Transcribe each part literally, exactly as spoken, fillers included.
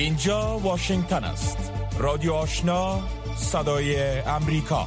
اینجا واشنگتن است. رادیو آشنا، صدای امریکا.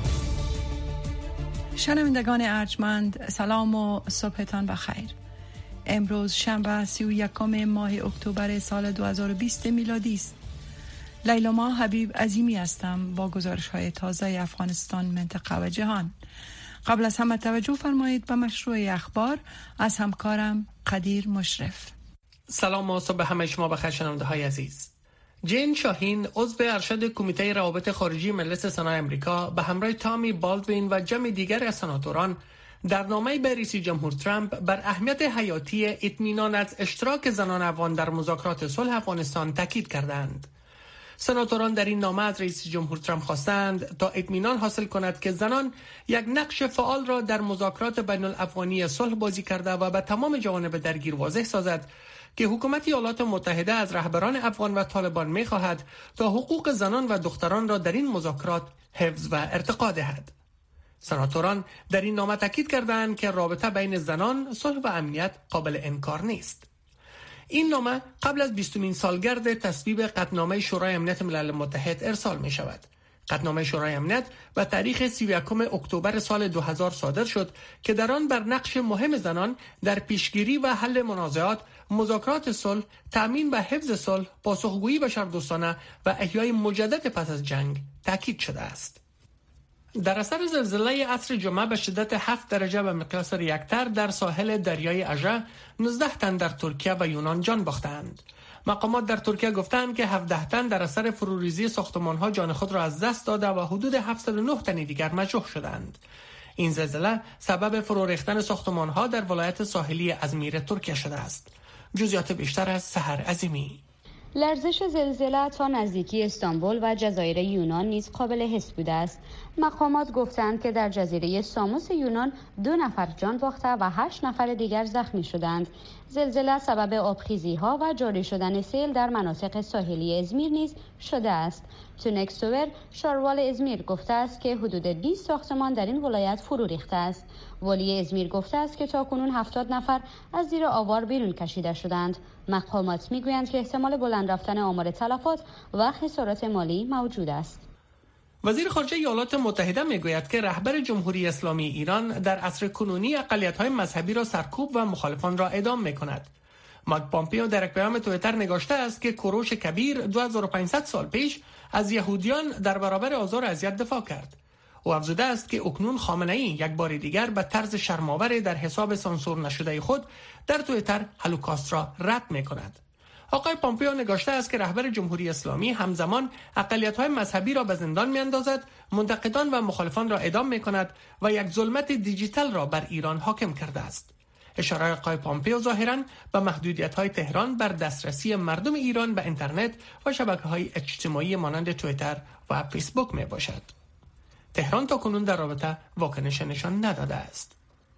شنوندگان ارجمند، سلام و صبحتان بخیر. امروز شنبه سی و یکم ماه اکتبر سال دو هزار و بیست میلادی است. لیلا ما حبیب عظیمی هستم با گزارش های تازه افغانستان، منطقه و جهان. قبل از همه توجه فرمایید به مشروع اخبار از همکارم قدیر مشرف. سلام و صبح همه شما بخیر شنونده های عزیز. جین شاهین عضو ارشد کمیته روابط خارجی مجلس سنای امریکا به همراه تامی بالدوین و جمع دیگر از سناتوران در نامه‌ای به رئیس جمهور ترامپ بر اهمیت حیاتی اطمینان از اشتراک زنان افغان در مذاکرات صلح افغانستان تاکید کردند. سناتوران در این نامه از رئیس جمهور ترامپ خواستند تا اطمینان حاصل کند که زنان یک نقش فعال را در مذاکرات بین الافغانی صلح بازی کرده و به تمام جوانب درگیر واضح سازد که حکومت ایالات متحده از رهبران افغان و طالبان می‌خواهد تا حقوق زنان و دختران را در این مذاکرات حفظ و ارتقا دهد. سناتوران در این نامه تاکید کردند که رابطه بین زنان، صلح و امنیت قابل انکار نیست. این نامه قبل از بیستمین سالگرد تصویب قطعنامه شورای امنیت ملل متحد ارسال می شود. قطعنامه شورای امنیت به تاریخ سی و یکم اکتبر سال دو هزار صادر شد که در آن بر نقش مهم زنان در پیشگیری و حل منازعات، مذاکرات صلح، تأمین و حفظ صلح، پاسخگویی بشردوستانه و احیای مجدد پس از جنگ تاکید شده است. در اثر زلزله عصر جمعه به شدت هفت درجه به مقیاس ریکتر در ساحل دریای اژه نوزده تن در ترکیه و یونان جان باختند. مقامات در ترکیه گفتند که هفده تن در اثر فروریزی ساختمان‌ها جان خود را از دست داده و حدود هفتصد و نه تن دیگر مجروح شدند. این زلزله سبب فرو ریختن ساختمان‌ها در ولایت ساحلی ازمیر ترکیه شده است. جزئیات بیشتر از سحر عظیمی. لرزش زلزله تا نزدیکی استانبول و جزایر یونان نیز قابل حس بوده است. مقامات گفتند که در جزیره ساموس یونان دو نفر جان باخته و هشت نفر دیگر زخمی شدند. زلزله سبب آبخیزی‌ها و جاری شدن سیل در مناطق ساحلی ازمیر نیز شده است. تونک سوور شاروال ازمیر گفته است که حدود بیست ساختمان در این ولایت فرو ریخته است. والی ازمیر گفته است که تاکنون هفتاد نفر از زیر آوار بیرون کشیده شدند. مقامات میگویند که احتمال بلند رفتن آمار تلفات و خسارات مالی موجود است. وزیر خارجه ایالات متحده میگوید که رهبر جمهوری اسلامی ایران در عصر کنونی اقلیت‌های مذهبی را سرکوب و مخالفان را اعدام می‌کند. مایک پامپیو در یک پیام توییتر نگاشته است که کوروش کبیر دو هزار و پانصد سال پیش از یهودیان در برابر آزار و اذیت دفاع کرد. او افزوده است که اکنون خامنه‌ای یک بار دیگر به طرز شرم‌آور در حساب سانسور نشده خود در توییتر هولوکاست را رد می‌کند. آقای پامپیو نگاشته است که رهبر جمهوری اسلامی همزمان اقلیت‌های مذهبی را به زندان می‌اندازد، منتقدان و مخالفان را اعدام می‌کند و یک ظلمت دیجیتال را بر ایران حاکم کرده است. اشاره آقای پامپیو ظاهراً به محدودیت‌های تهران بر دسترسی مردم ایران به اینترنت و شبکه‌های اجتماعی مانند توییتر و فیسبوک میباشد. تهران تاکنون در رابطه واکنش نشان نداده است.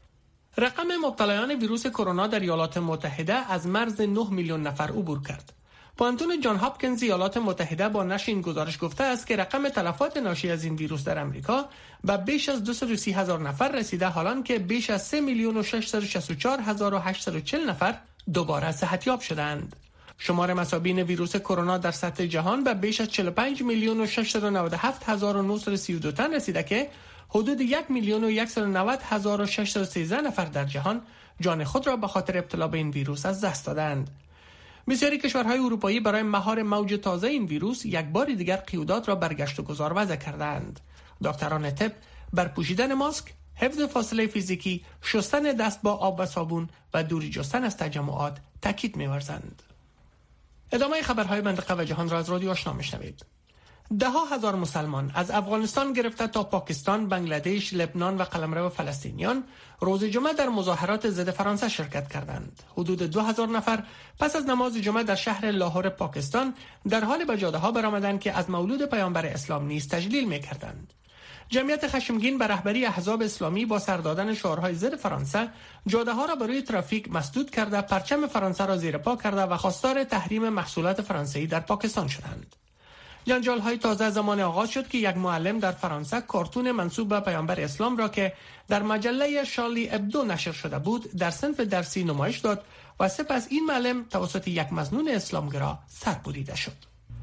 رقم مبتلایان ویروس کرونا در ایالات متحده از مرز نه میلیون نفر عبور کرد. پانتون جان هاپکینز ایالات متحده با نشر این گزارش گفته است که رقم تلفات ناشی از این ویروس در امریکا به بیش از دویست و سی هزار نفر رسیده، حالان که بیش از سه میلیون و ششصد و شصت و چهار هزار و هشتصد و چهل نفر دوباره صحتیاب شدند. شمار مصابین ویروس کرونا در سطح جهان به بیش از چهل و پنج میلیون و ششصد و نود و هفت هزار و نهصد و سی و دو تن رسیده که حدود یک میلیون و صد و نود هزار و ششصد و سیزده نفر در جهان جان خود را به خاطر ابتلا به این ویروس از دست دادند. بسیاری کشورهای اروپایی برای مهار موج تازه این ویروس یک بار دیگر قیودات را برگشت و گذار وضع کردند. دکتران طب بر پوشیدن ماسک، حفظ فاصله فیزیکی، شستن دست با آب و صابون و دوری جستن از تجمعات تاکید می‌ورزند. ادامه خبرهای منطقه و جهان را از رادیو آشنا میشنوید. ده ها هزار مسلمان از افغانستان گرفته تا پاکستان، بنگلادش، لبنان و قلمرو فلسطینیان روز جمعه در مظاهرات ضد فرانسه شرکت کردند. حدود دو هزار نفر پس از نماز جمعه در شهر لاهور پاکستان در حال به جاده‌ها برآمدند که از مولود پیامبر اسلام نیز تجلیل می‌کردند. جمعیت خشمگین به رهبری احزاب اسلامی با سر دادن شعارهای ضد فرانسه جاده‌ها را بر روی ترافیک مسدود کرده، پرچم فرانسه را زیر پا کرده و خواستار تحریم محصولات فرانسوی در پاکستان شدند. جنجال‌های تازه زمان آغاز شد که یک معلم در فرانسه کارتون منسوب به پیامبر اسلام را که در مجله شارلی ابدو نشر شده بود در صنف درسی نمایش داد و سپس این معلم توسط یک مظنون اسلامگرا سربریده شد.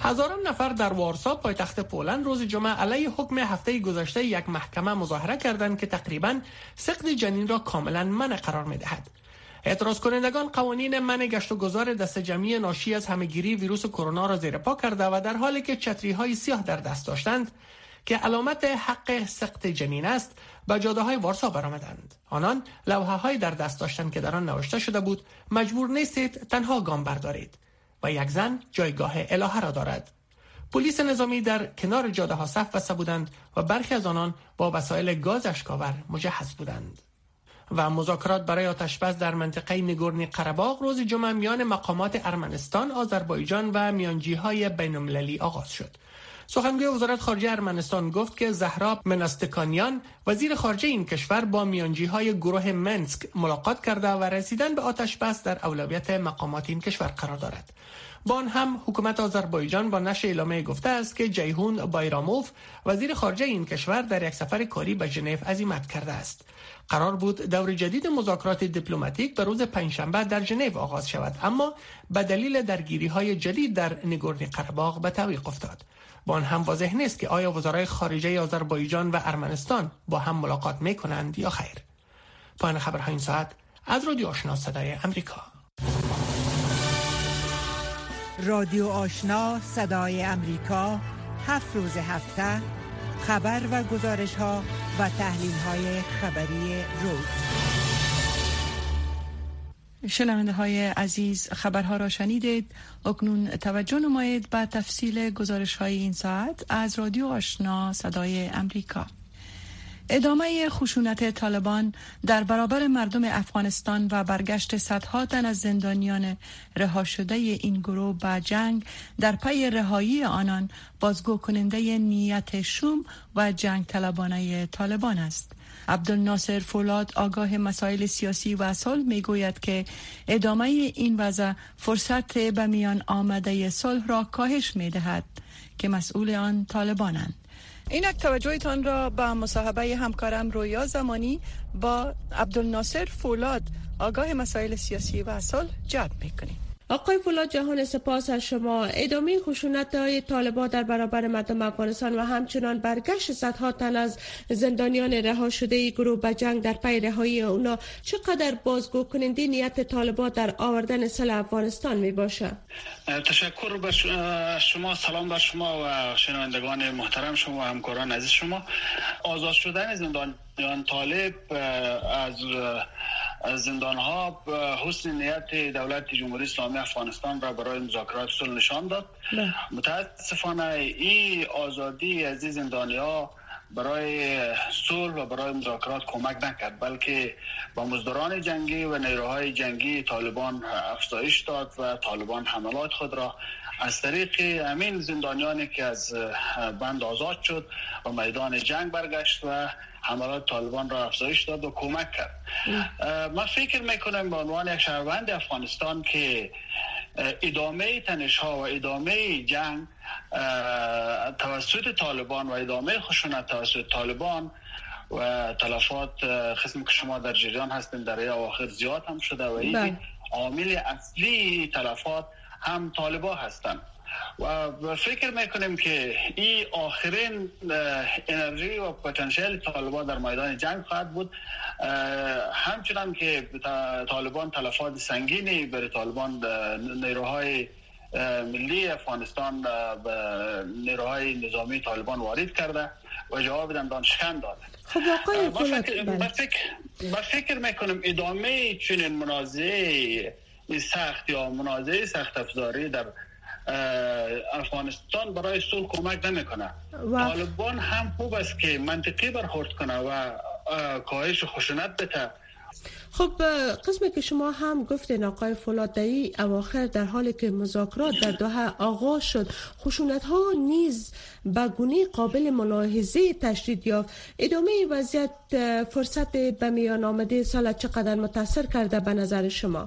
هزاران نفر در وارسا پایتخت پولند روز جمعه علیه حکم هفته گذشته یک محکمه مظاهره کردند که تقریباً سقط جنین را کاملاً منع قرار می‌دهد. اعتراض کنندگان قوانین منع گشت و گذار دست جمعی ناشی از همهگیری ویروس کرونا را زیر پا کرده و در حالی که چتری‌های سیاه در دست داشتند که علامت حق سقط جنین است به جاده‌های وارسا برآمدند. آنان لوحه‌های در دست داشتند که در آن نوشته شده بود مجبور نیستید تنها گام بردارید و یک زن جایگاه الهه را دارد. پلیس نظامی در کنار جاده‌ها صف بسته بودند و برخی از آنان با وسایل گاز اشک‌آور مجهز بودند. و مذاکرات برای آتشبس در منطقه نگورنی قره‌باغ روز جمعه میان مقامات ارمنستان، آذربایجان و میانجی‌های بین‌المللی آغاز شد. سخنگوی وزارت خارجه ارمنستان گفت که زهرا مناستکانیان وزیر خارجه این کشور با میانجی‌های گروه منسک ملاقات کرده و رسیدن به آتشبس در اولویت مقامات این کشور قرار دارد. با آن هم حکومت آذربایجان با نشر اعلامیه گفته است که جیهون بایراموف وزیر خارجه این کشور در یک سفر کاری به ژنو عزیمت کرده است. قرار بود دور جدید مذاکرات دیپلماتیک به روز پنجشنبه در ژنو آغاز شود، اما به دلیل درگیری‌های جدید در نگورنی قره‌باغ به تعویق افتاد. با آن هم واضح نیست که آیا وزرای خارجه آذربایجان و ارمنستان با هم ملاقات می‌کنند یا خیر. پایان خبرهای این ساعت از رادیو آشنا صدای امریکا. رادیو آشنا صدای امریکا، هفت روز هفته خبر و گزارش ها و تحلیل های خبری روز. شنونده های عزیز، خبرها را شنیدید. اکنون توجه نمایید به تفصیل گزارش های این ساعت از رادیو آشنا صدای امریکا. ادامه خشونت طالبان در برابر مردم افغانستان و برگشت صدها تن از زندانیان رها شده این گروه به جنگ در پی رهایی آنان بازگو کننده نیت شوم و جنگ طلبانه طالبان است. عبدالناصر فولاد آگاه مسائل سیاسی و صلح می گوید که ادامه این وضع فرصت به میان آمده صلح را کاهش می دهد که مسئول آن طالبانند. اینک توجهتان را به مصاحبه همکارم رویا زمانی با عبدالناصر فولاد آگاه مسائل سیاسی و صلح جلب می‌کنیم. آقای فولاد، جهان سپاس از شما. ادامه خشونت‌های طالبان در برابر مردم افغانستان و همچنان برگشت صدها تن از زندانیان رها شده گروه به جنگ در پی رهایی اونا چقدر بازگو کننده نیت طالبان در آوردن صلح افغانستان می باشه؟ تشکر به شما، سلام بر شما و شنوندگان محترم شما و همکاران عزیز شما. آزاد شدن زندانیان طالب از زندان ها حسن نیت دولت جمهوری اسلامی افغانستان را برای مذاکرات صلح نشان داد. نه. متاسفانه این آزادی از این زندانی ها برای صلح و برای مذاکرات کمک نکرد، بلکه با مزدوران جنگی و نیروهای جنگی طالبان افزایش داد و طالبان حملات خود را از طریق همین زندانیانی که از بند آزاد شد و میدان جنگ برگشت و حملات طالبان را افزایش داد و کمک کرد. من فکر میکنم به عنوان یک شهروند افغانستان که ادامه تنش‌ها و ادامه جنگ توسط طالبان و ادامه خشونت توسط طالبان و تلفات قسمی که شما در جریان هستین در اواخر زیاد هم شده و این عامل اصلی تلفات هم طالبان هستند و فکر میکنیم که این آخرین انرژی و پتانسیل طالبان در میدان جنگ خواهد بود. همچنان که طالبان تلفات سنگینی برای طالبان نیروهای ملی افغانستان به نیروهای نظامی طالبان وارد کرده و جواب دندانشکن داده. خب آقای فولاد، من فکر من فکر میکنم ادامه چنین منازعه سخت یا منازعه سخت افزاری در افغانستان برای صلح کمک نمیکنه. طالبان هم خوب است که منطقی برخورد کنه و کاهش خشونت بده. خب قسمی که شما هم گفتین آقای فولاد، در این اواخر در حالی که مذاکرات در دوحه آغاز شد خشونت ها نیز به گونه قابل ملاحظه تشدید یافت. ادامه وضعیت فرصت به میان آمده صلح چقدر متاثر کرده به نظر شما؟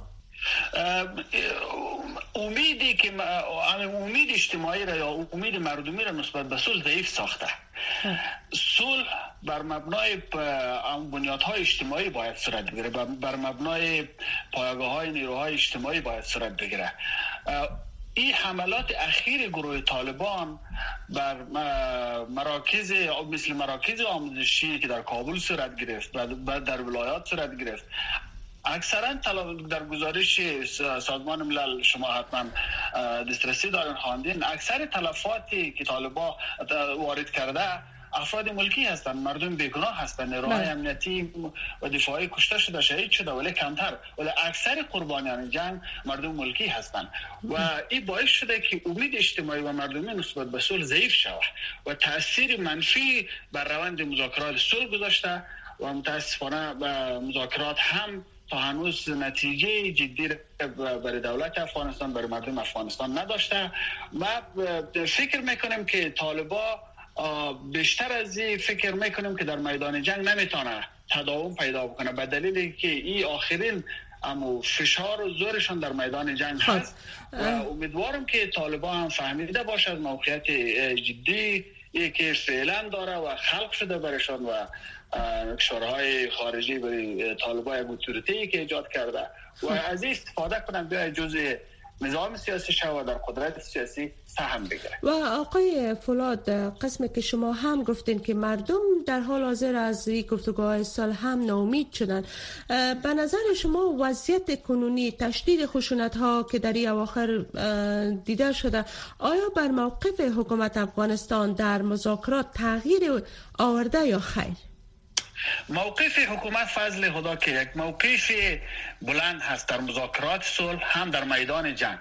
امیدی که امید اجتماعی را یا امید مردمی را نسبت به صلح ضعیف ساخته. صلح بر مبنای بنیادهای اجتماعی باید صورت بگیره، بر مبنای پایگاه‌های نیروهای اجتماعی باید صورت بگیره. این حملات اخیر گروه طالبان بر مراکز مثل مراکز آموزشی که در کابل صورت گرفت و در ولایات صورت گرفت، اکثرا در گزارش سازمان ملل شما حتما دسترسی دارین خواندین، اکثر تلفاتی که طالبان وارد کرده افراد ملکی هستند، مردم بیگناه هستند، نیروهای امنیتی و دفاعی کشته شده، شهید شده، ولی کمتر، ولی اکثر قربانیان جنگ مردم ملکی هستند و این باعث شده که امید اجتماعی و مردمی نسبت به صلح ضعیف شود و تاثیر منفی بر روند مذاکرات صلح گذاشته و متاسفانه به مذاکرات هم تا هنوز نتیجه جدی برای دولت افغانستان، برای مردم افغانستان نداشته و فکر میکنیم که طالبان بیشتر از این فکر میکنیم که در میدان جنگ نمیتونه تداوم پیدا بکنه، به دلیلی که این آخرین اما فشار و زورشان در میدان جنگ هست و امیدوارم که طالبان هم فهمیده باشد موقعیت جدی که فعلا داره و خلق شده برشان و کشورهای خارجی برای طالبان یک اتوریتی که ایجاد کرده و از این استفاده کنن بیاید جزء نظام سیاسی شود در قدرت سیاسی سهم بگیره. و آقای فولاد، قسمی که شما هم گفتین که مردم در حال حاضر از این گفتگوهای صلح هم ناامید شدن، به نظر شما وضعیت کنونی تشدید خشونت ها که در این اواخر دیده شده آیا بر موقف حکومت افغانستان در مذاکرات تغییر آورده یا خیر؟ موقف حکومت فضل خدا که یک موقف بلند هست در مذاکرات صلح هم در میدان جنگ،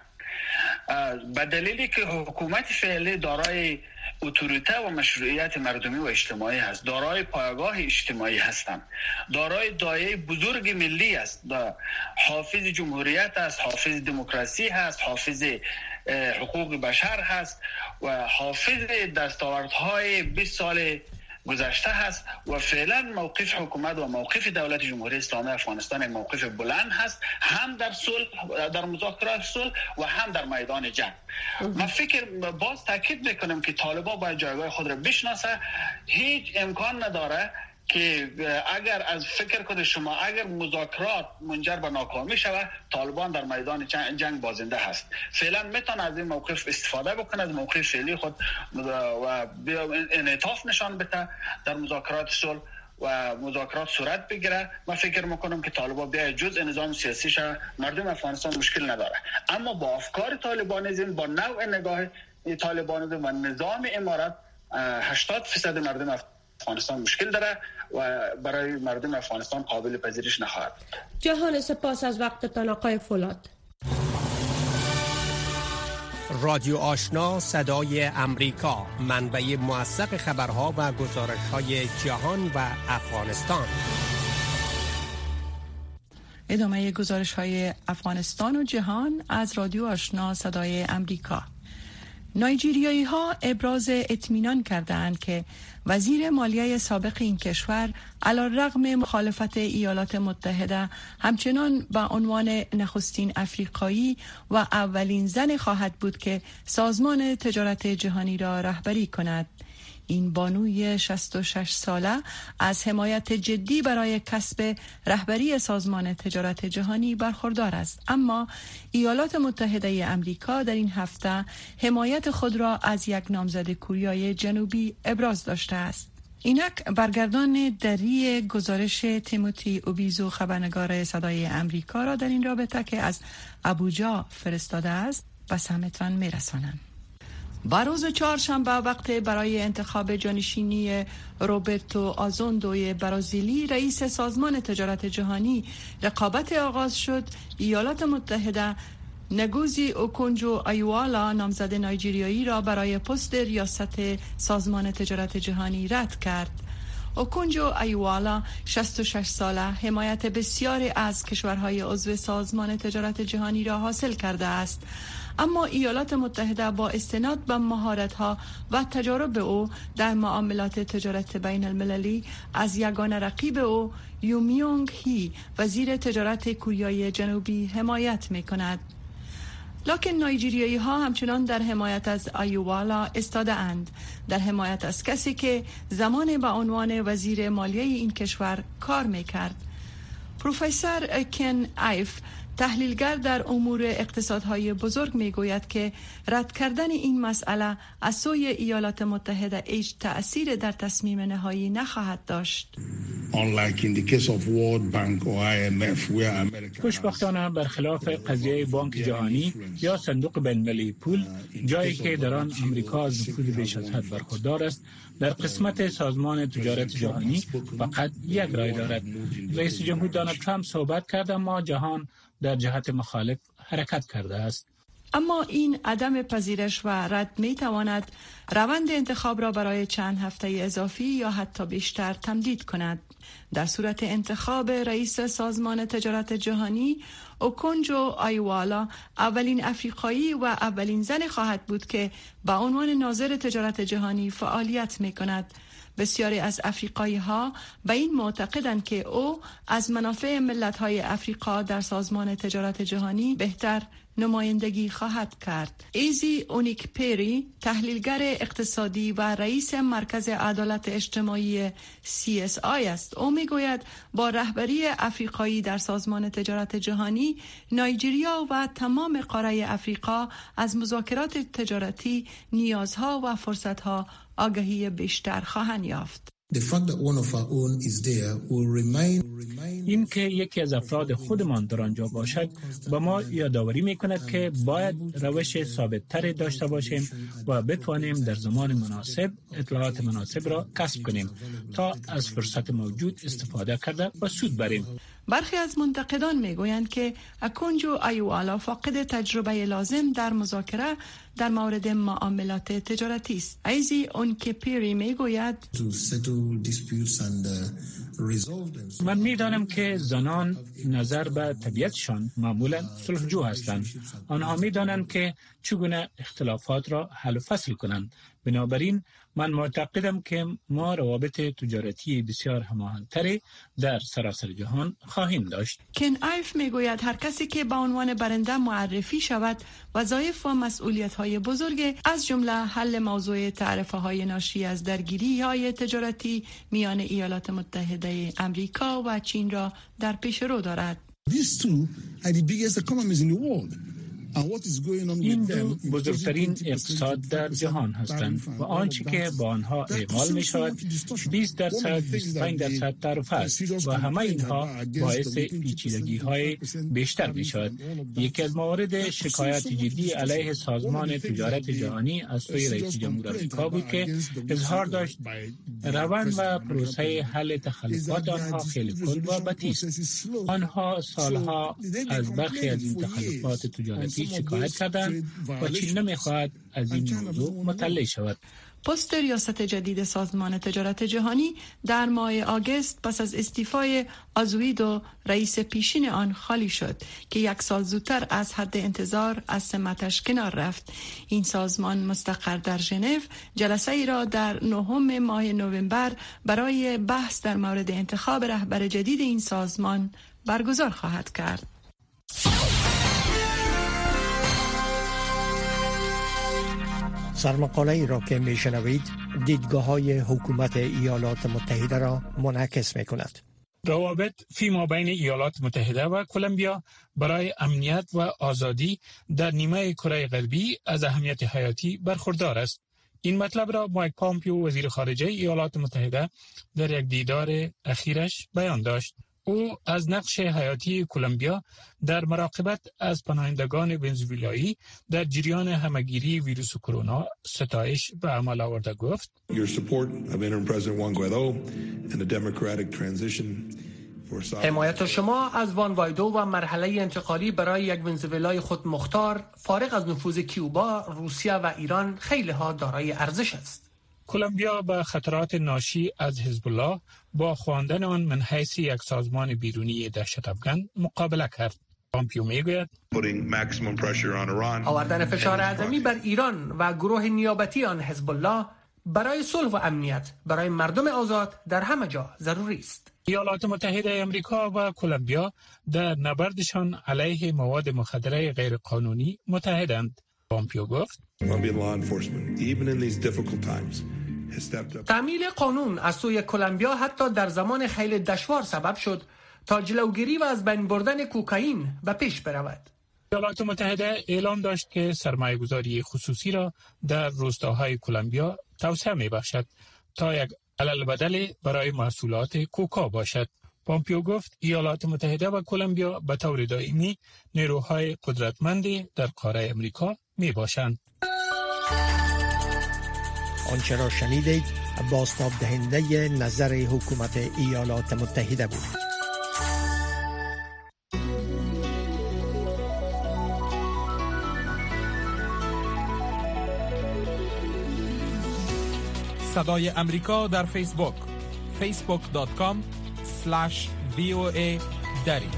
به دلیلی که حکومت فعلی دارای اتوریته و مشروعیت مردمی و اجتماعی هست، دارای پایگاه اجتماعی هستند، دارای دایره بزرگ ملی است، حافظ جمهوریت است، حافظ دموکراسی هست، حافظ حقوق بشر هست و حافظ دستاوردهای بیست سال گذشته هست و فعلا موقف حکومت و موقف دولت جمهوری اسلامی افغانستان موقف بلند هست، هم در صلح، در مذاکرات صلح و هم در میدان جنگ. من فکر باز تاکید میکنم که طالبان باید جایگاه خود را بشناسه. هیچ امکان نداره که اگر از فکر کنید شما اگر مذاکرات منجر به ناکامی شود، طالبان در میدان جنگ بازنده هست. فعلا میتونه از این موقف استفاده بکنه، از موقف فعلی خود و انعطاف نشان بده در مذاکرات صلح و مذاکرات صورت بگیره. من فکر میکنم که طالبان بیا جزء نظام سیاسی شه، مردم افغانستان مشکل نداره، اما با افکار طالبانیسم، با نوع نگاه طالبانیسم و نظام امارت هشتاد درصد مردم افغانستان مشکل داره و برای مردم افغانستان قابل پذیرش نخواهد. جهان سپاس از وقتتان آقای فولاد. رادیو آشنا صدای امریکا، منبع موثق خبرها و گزارش‌های جهان و افغانستان. ادامه گزارش‌های افغانستان و جهان از رادیو آشنا صدای امریکا. نایجیریایی ها ابراز اطمینان کردند که وزیر مالیه سابق این کشور علی‌رغم مخالفت ایالات متحده همچنان به عنوان نخستین افریقایی و اولین زن خواهد بود که سازمان تجارت جهانی را رهبری کند. این بانوی شصت و شش ساله از حمایت جدی برای کسب رهبری سازمان تجارت جهانی برخوردار است، اما ایالات متحده امریکا در این هفته حمایت خود را از یک نامزد کوریای جنوبی ابراز داشته است. اینک برگردان دری گزارش تیموتی اوبیزو خبرنگار صدای امریکا را در این رابطه که از ابوجا فرستاده است به سمتان میرسانم. با روز چهارشنبه وقت برای انتخاب جانشینی روبرتو آزوندوی برازیلی رئیس سازمان تجارت جهانی رقابت آغاز شد، ایالات متحده نگوزی اوکونجو آیوالا نامزد نایجیریایی را برای پست ریاست سازمان تجارت جهانی رد کرد. اوکونجو آیوالا شصت و شش ساله حمایت بسیاری از کشورهای عضو سازمان تجارت جهانی را حاصل کرده است، اما ایالات متحده با استناد به مهارت‌ها و تجارب او در معاملات تجارت بین المللی از یگانه رقیب او یومیونگ هی وزیر تجارت کوریای جنوبی حمایت می‌کند. لکن نایجیریایی ها همچنان در حمایت از آیوالا استاده اند، در حمایت از کسی که زمان به عنوان وزیر مالیه این کشور کار می‌کرد. پروفسور کن ایف، تحلیلگر در امور اقتصادهای بزرگ، میگوید که رد کردن این مسئله از سوی ایالات متحده هیچ تأثیر در تصمیم نهایی نخواهد داشت. خوشبختانه برخلاف قضیه بانک جهانی یا صندوق بین‌المللی پول، جایی که در آن آمریکا از نفوذ بیش از حد برخوردار است، در قسمت سازمان تجارت جهانی فقط یک رای دارد. رئیس جمهور دونالد ترامپ صحبت کرد اما جهان در جهت مخالف حرکت کرده است. اما این عدم پذیرش و رد می تواند روند انتخاب را برای چند هفته اضافی یا حتی بیشتر تمدید کند. در صورت انتخاب رئیس سازمان تجارت جهانی، اوکونجو آیوالا اولین افریقایی و اولین زن خواهد بود که به عنوان ناظر تجارت جهانی فعالیت می کند. بسیاری از افریقایی ها به این معتقدند که او از منافع ملت های افریقا در سازمان تجارت جهانی بهتر نمایندگی خواهد کرد. ایزی اونیک پیری، تحلیلگر اقتصادی و رئیس مرکز عدالت اجتماعی سی اس آی است. او میگوید با رهبری افریقایی در سازمان تجارت جهانی، نایجریا و تمام قاره افریقا از مذاکرات تجارتی، نیازها و فرصتها آگاهی بیشتر خواهند یافت. این که یکی از افراد خودمان در آنجا باشد با ما یادآوری می‌کند که باید روش ثابت‌تر داشته باشیم و بتوانیم در زمان مناسب اطلاعات مناسب را کسب کنیم تا از فرصت موجود استفاده کرده و سود بریم. برخی از منتقدان میگویند که اکونجو آیوالا فاقد تجربه لازم در مذاکره در مورد معاملات تجارتی است. ایزی اونکپیری میگوید من میدانم که زنان نظر به طبیعتشان معمولا صلحجو هستند. آنها میدانند که چگونه اختلافات را حل و فصل کنند. بنابراین من معتقدم که ما روابط تجارتی بسیار هماهنگ‌تری در سراسر جهان خواهیم داشت. کن ایف میگوید هر کسی که به عنوان برنده معرفی شود، وظایف و مسئولیت‌های بزرگ از جمله حل موضوع تعرفه‌های ناشی از درگیری‌های تجارتی میان ایالات متحده آمریکا و چین را در پیش رو دارد. These two are the biggest economies in the world. این دو بزرگترین اقتصاد در جهان هستند و آنچه که با آنها اعمال می شود بیست درصد بیست و پنج درصد تعرفه است و همه اینها باعث پیچیدگی های بیشتر می شود. یکی از موارد شکایت جدی علیه سازمان تجارت جهانی از سوی رئیس جمهور آمریکا بود که اظهار داشت روند و پروسه حل تخلفات آنها خیلی کند و بطیء است. آنها سالها از برخی از این تخلفات تجارتی شکایت کردند و چین نمیخواهد از این موضوع مطلع شود. پست ریاست جدید سازمان تجارت جهانی در ماه آگوست پس از استعفای آزویدو رئیس پیشین آن خالی شد که یک سال زودتر از حد انتظار از سمتش کنار رفت. این سازمان مستقر در ژنو جلسه ای را در نهم ماه نوامبر برای بحث در مورد انتخاب رهبر جدید این سازمان برگزار خواهد کرد. سرمقاله ای را که می شنوید دیدگاه های حکومت ایالات متحده را منعکس می کند. روابط فیما بین ایالات متحده و کلمبیا برای امنیت و آزادی در نیمه کره غربی از اهمیت حیاتی برخوردار است. این مطلب را مایک پامپیو وزیر خارجه ایالات متحده در یک دیدار اخیرش بیان داشت. او از نقش حیاتی کلمبیا در مراقبت از پناهندگان ونزوئلایی در جریان همهگیری ویروس کرونا ستایش به عمل آورده گفت: حمایت شما از وان وایدو و مرحله انتقالی برای یک ونزوئلای خود مختار فارغ از نفوذ کیوبا، روسیه و ایران خیلی ها دارای ارزش است. کلمبیا با خطرات ناشی از حزب الله با خواندن آن من حیث یک سازمان بیرونی دهشت‌افکن مقابله کرد. پامپیو میگوید آوردن فشار اعظمی بر ایران و گروه نیابتی آن حزب الله برای صلح و امنیت برای مردم آزاد در همه جا ضروری است. ایالات متحده آمریکا و کلمبیا در نبردشان علیه مواد مخدره غیرقانونی متحدند. پامپیو گفت: تعمیل قانون از سوی کلمبیا حتی در زمان خیلی دشوار سبب شد تا جلوگیری و از بین بردن کوکائین به پیش برود. ایالات متحده اعلام داشت که سرمایه‌گذاری خصوصی را در روستاهای کلمبیا توسعه می‌بخشد تا یک علالبدل برای محصولات کوکا باشد. پامپیو گفت ایالات متحده و کلمبیا به طور دائمی نیروهای قدرتمندی در قاره امریکا میباشند. آنچه را شنیدید بازتاب دهنده نظر حکومت ایالات متحده بود. صدای امریکا در فیسبوک فیسبوک دات کام اسلش وی او ای دری.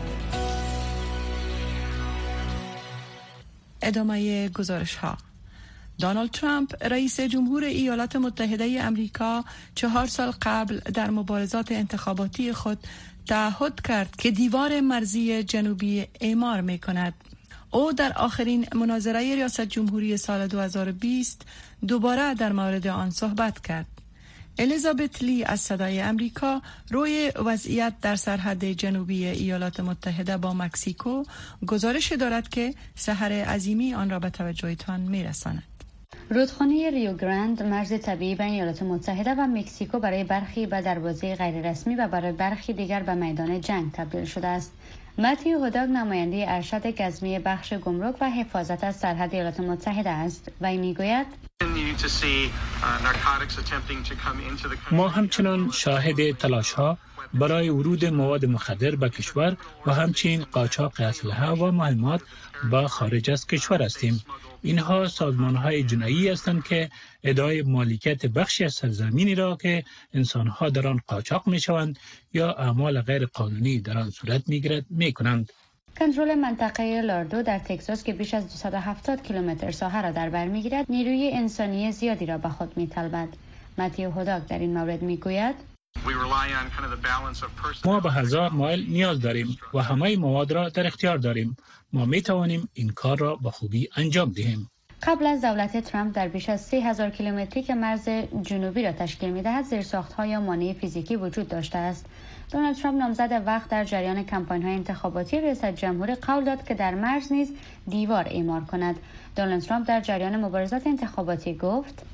ادامه گزارش ها. دونالد ترامپ رئیس جمهور ایالات متحده امریکا چهار سال قبل در مبارزات انتخاباتی خود تعهد کرد که دیوار مرزی جنوبی اعمار می کند. او در آخرین مناظره ریاست جمهوری سال دو هزار و بیست دوباره در مورد آن صحبت کرد. الیزابت لی از صدای امریکا روی وضعیت در سرحد جنوبی ایالات متحده با مکزیکو گزارش دارد که سحر عظیمی آن را به توجهتان میرساند. رودخانه ریو گراند مرز طبیعی بین ایالات متحده و مکزیکو برای برخی به دروازه غیررسمی و برای برخی دیگر به میدان جنگ تبدیل شده است. متیو هوداگ نماینده ارشد گزمی بخش گمرک و حفاظت از سرحد ایالات متحده است و این میگوید ما همچنان شاهد تلاش‌ها برای ورود مواد مخدر به کشور و همچنین قاچاق اسلحه و مهمات به خارج از کشور هستیم. اینها سازمان‌های جنایی هستند که ادعای مالکیت بخشی از سرزمینی را که انسان‌ها در آن قاچاق می‌شوند یا اعمال غیر قانونی در آن صورت می‌گیرد می‌کنند. کنترل منطقه لاردو در تگزاس که بیش از دویست و هفتاد کیلومتر ساحه را در بر می‌گیرد، نیروی انسانی زیادی را به خود می‌طلبد. متیو هوداگ در این مورد می‌گوید ما به هزار مایل نیاز داریم و همه مواد را در اختیار داریم. ما می توانیم این کار را به خوبی انجام دهیم. قبل از دولت ترامپ در بیش از سه هزار کیلومتری که مرز جنوبی را تشکیل می‌دهد زیرساخت‌ها یا مانع فیزیکی وجود داشته است. دونالد ترامپ نامزد وقت در جریان کمپاین‌های انتخاباتی ریاست جمهوری قول داد که در مرز نیز دیوار اعمار کند. دونالد ترامپ در جریان مبارزات انتخاباتی گفت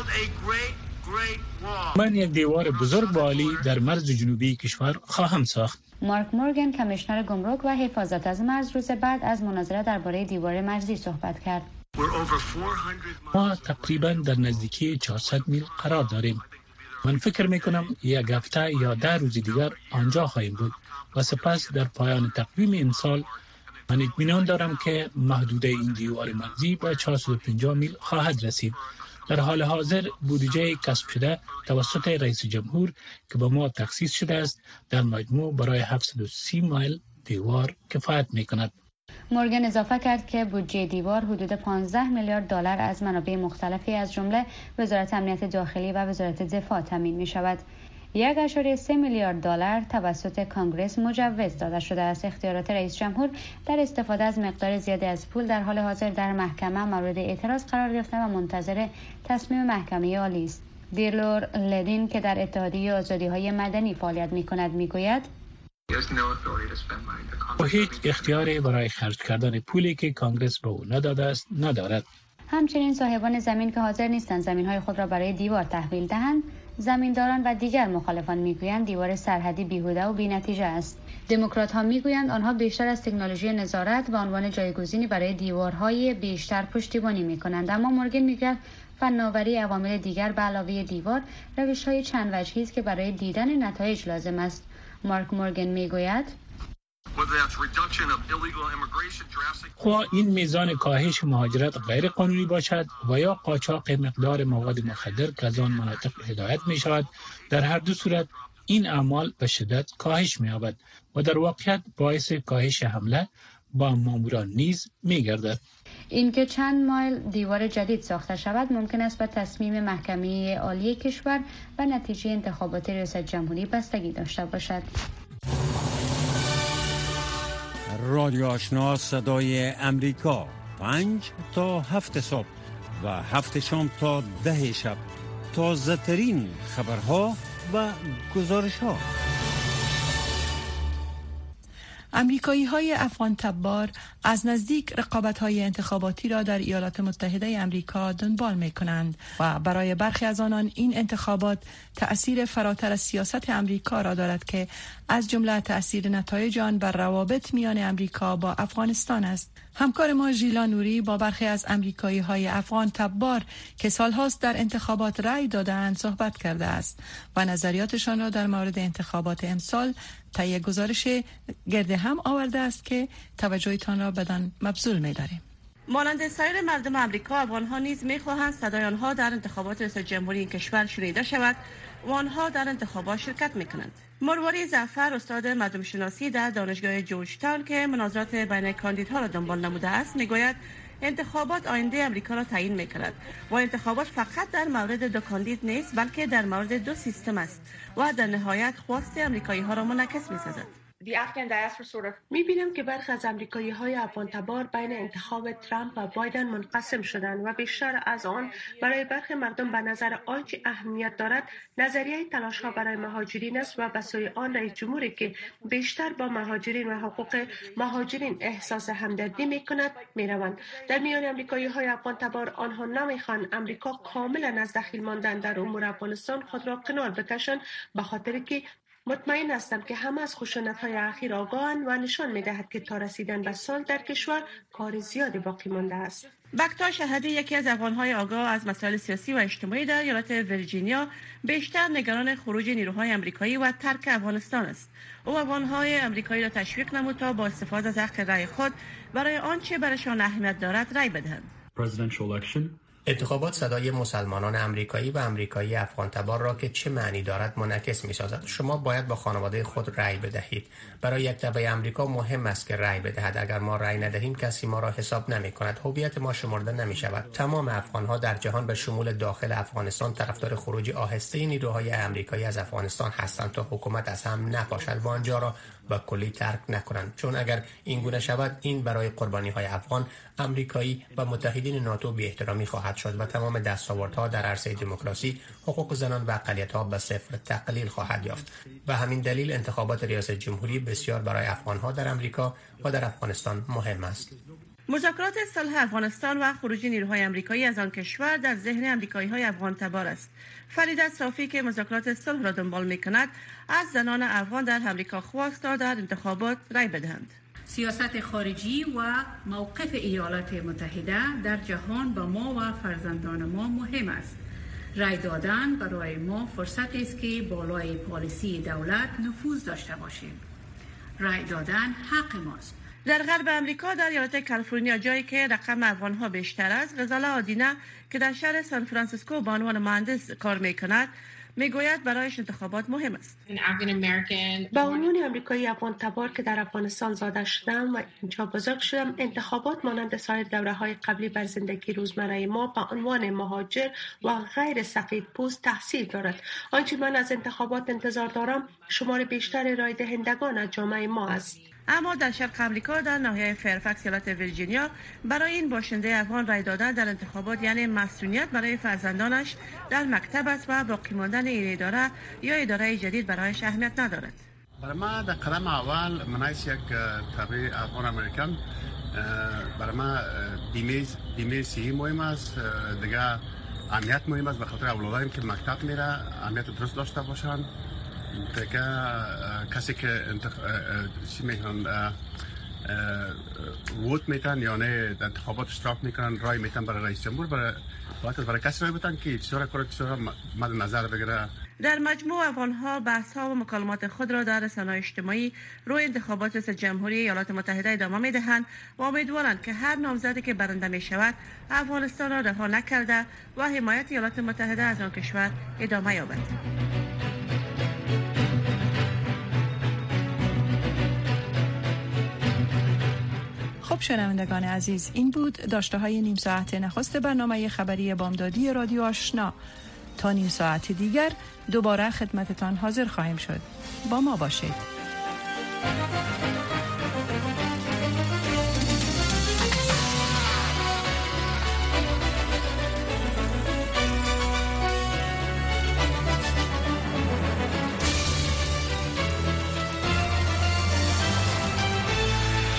من یک دیوار بزرگ و عالی در مرز جنوبی کشور خواهم ساخت. مارک مورگان کمیشنر گمرک و حفاظت از مرز روز بعد از مناظره درباره دیوار مرزی صحبت کرد. ما تقریبا در نزدیکی چهارصد میل قرار داریم. من فکر میکنم یک هفته یا ده روز دیگر آنجا خواهیم بود و سپس در پایان تقویم این سال من اطمینان دارم که محدوده این دیوار مرزی به چهارصد و پنجاه میل خواهد رسید. در حال حاضر بودجه کسب شده توسط رئیس جمهور که به ما تخصیص شده است در مجموع برای هفتصد و سی مایل دیوار کفایت میکند. مورگان اضافه کرد که بودجه دیوار حدود پانزده میلیارد دلار از منابع مختلفی از جمله وزارت امنیت داخلی و وزارت دفاع تامین می شود. یک اشاره سه میلیارد دلار توسط کانگرس مجوز داده شده است. اختیارات رئیس جمهور در استفاده از مقدار زیادی از پول در حال حاضر در محکمه مورد اعتراض قرار گرفته و منتظر تصمیم محکمه عالی است. دیرلور لدین که در اتحادیه آزادی‌های مدنی فعالیت می‌کند می‌گوید و هیچ اختیاری برای خرج کردن پولی که کانگرس به او نداده است ندارد. همچنین صاحبان زمین که حاضر نیستند زمین‌های خود را برای دیوار تحویل دهند، زمینداران و دیگر مخالفان میگویند دیوار سرحدی بیهوده و بی‌نتیجه است. دموکرات‌ها میگویند آنها بیشتر از تکنولوژی نظارت و عنوان جایگزینی برای دیوارهای بیشتر پشتیبانی میکنند، اما مورگان میگوید فناوری عوامل دیگر به علاوه دیوار روش‌های چند وجهی است که برای دیدن نتایج لازم است. مارک مورگان میگوید خوا این میزان کاهش مهاجرت غیر قانونی باشد و یا قاچاق مقدار مواد مخدر که از آن مناطق هدایت می شود، در هر دو صورت این اعمال به شدت کاهش می یابد و در واقعیت باعث کاهش حمله با ماموران نیز می گردد. اینکه چند مایل دیوار جدید ساخته شود ممکن است به تصمیم محکمه عالی کشور و نتیجه انتخابات ریاست جمهوری بستگی داشته باشد. رادیو آشنا صدای امریکا، پنج تا هفت صبح و هفت شام تا ده شب، تازه ترین خبرها و گزارش ها. امریکایی های افغان تبار از نزدیک رقابت های انتخاباتی را در ایالات متحده امریکا دنبال می کنند و برای برخی از آنان این انتخابات تأثیر فراتر از سیاست امریکا را دارد که از جمله تأثیر نتایج آن بر روابط میان امریکا با افغانستان است. همکار ما ژیلا نوری با برخی از امریکایی های افغان تبار که سالهاست در انتخابات رأی دادند صحبت کرده است و نظریاتشان را در مورد انتخابات امسال طی گزارش گرد هم آورده است که توجهتان را بدان مبذول می‌داریم. مانند سایر مردم امریکا، افغان‌ها نیز می‌خواهند صدای آنها در انتخابات ریاست جمهوری این کشور شنیده شود و آنها در انتخابات شرکت می‌کنند. مرواری زعفر استاد مردم شناسی در دانشگاه جورج تاون که مناظرات بین کاندیدها را دنبال نموده است میگوید انتخابات آینده امریکا را تعیین می‌کند و انتخابات فقط در مورد دو کاندید نیست بلکه در مورد دو سیستم است و در نهایت خواست امریکایی‌ها را منعکس می‌سازد. می بینم که برخی از امریکایی های افغان تبار بین انتخاب ترامپ و بایدن منقسم شدند و بیشتر از آن برای برخی مردم به نظر آنچه اهمیت دارد نظریه تلاش ها برای مهاجرین است و به سوی آن رئیس جمهوری که بیشتر با مهاجرین و حقوق مهاجرین احساس همدردی می کند می روند. در میان امریکایی های افغان تبار آنها نمی خوان امریکا کاملا از دخیل ماندن در امور افغانستان خود را کنار بکشند، به خاطر که مطمئن هستم که همه از خشونت‌های اخیر آگاهند و نشان می‌دهد که تا رسیدن به صلح در کشور کار زیادی باقی مانده است. بکتا شهدی یکی از افغان‌های آگاه از مسائل سیاسی و اجتماعی در ایالت ویرجینیا بیشتر نگران خروج نیروهای آمریکایی و ترک افغانستان است. او افغان‌های آمریکایی را تشویق نمود تا با استفاده از حق رأی خود برای آنچه برایشان اهمیت دارد رأی بدهند. انتخابات صدای مسلمانان امریکایی و امریکایی افغان تبار را که چه معنی دارد منعکس می‌سازد. شما باید با خانواده خود رأی بدهید. برای یک تبع امریکا مهم است که رأی بدهد. اگر ما رأی ندهیم کسی ما را حساب نمی‌کند. هویت ما شمرده نمی‌شود. تمام افغان‌ها در جهان به شمول داخل افغانستان طرفدار خروج آهسته نیروهای امریکایی از افغانستان هستند تا حکومت از هم نپاشد و آنجا را با کلی ترک نکنند، چون اگر این گونه شود این برای قربانی‌های افغان، امریکایی و متحدین ناتو بی احترامی خواهد شد و تمام دستاوردها در عرصه دموکراسی، حقوق زنان و اقلیت‌ها به صفر تقلیل خواهد یافت. و همین دلیل انتخابات ریاست جمهوری بسیار برای افغان‌ها در امریکا و در افغانستان مهم است. مذاکرات صلح افغانستان و خروج نیروهای آمریکایی از آن کشور در ذهن آمریکایی‌های افغان تبار است. فرید صافی که مذاکرات صلح را دنبال می‌کند، از زنان افغان در آمریکا خواست تا در انتخابات رأی بدهند. سیاست خارجی و موقف ایالات متحده در جهان با ما و فرزندان ما مهم است. رأی دادن برای ما فرصت است که بالای پالیسی دولت نفوذ داشته باشیم. رأی دادن حق ماست. در غرب امریکا در ایالت کالیفرنیا، جایی که رقم افغان‌ها بیشتر است، غزاله آدینه که در شهر سان فرانسیسکو به عنوان مهندس کار می‌کند، میگوید برایش انتخابات مهم است. به عنوان امریکایی افغان تبار که در افغانستان زاده شدم و اینجا بزرگ شدم، انتخابات مانند سایر دوره‌های قبلی بر زندگی روزمره ما به عنوان مهاجر و غیر سفید پوست تاثیر دارد. آنچه من از انتخابات انتظار دارم شمار بیشتر رای دهندگان از جامعه ما است. اما در شرق امریکا در ناحیه فرفکس ایالت ویرجینیا برای این باشنده افغان رای دادن در انتخابات یعنی مسئولیت برای فرزندانش در مکتب است و باقی ماندن این اداره یا اداره جدید برایش اهمیت ندارد. برای ما در قدم اول منایس یک تبع افغان امریکن برای ما بیمه بیمه صحی مهم است، دیگه امنیت مهم است، به خاطر اولادایم که مکتب میره امنیت درست داشته باشن. دیگه کسی که انتخ... چی میگن ووت میتن یا نه انتخابات اشتراک میکنن، رای میتن برای رئیس جمهور، برای باید برای کسی رای بدن که چطور کار چطور مد نظر بگیره. در مجموع افغان‌ها بحث‌ها و مکالمات خود را در رسانه‌های اجتماعی روی انتخابات ریاست جمهوری ایالات متحده ادامه می‌دهند و امیدوارند که هر نامزدی که برنده می‌شود افغانستان را رها نکرده و حمایت ایالات متحده از آن کشور ادامه یابد. خب شنوندگان عزیز، این بود داشته های نیم ساعت نخست برنامه خبری بامدادی رادیو آشنا. تا نیم ساعت دیگر دوباره خدمتتان حاضر خواهیم شد. با ما باشید.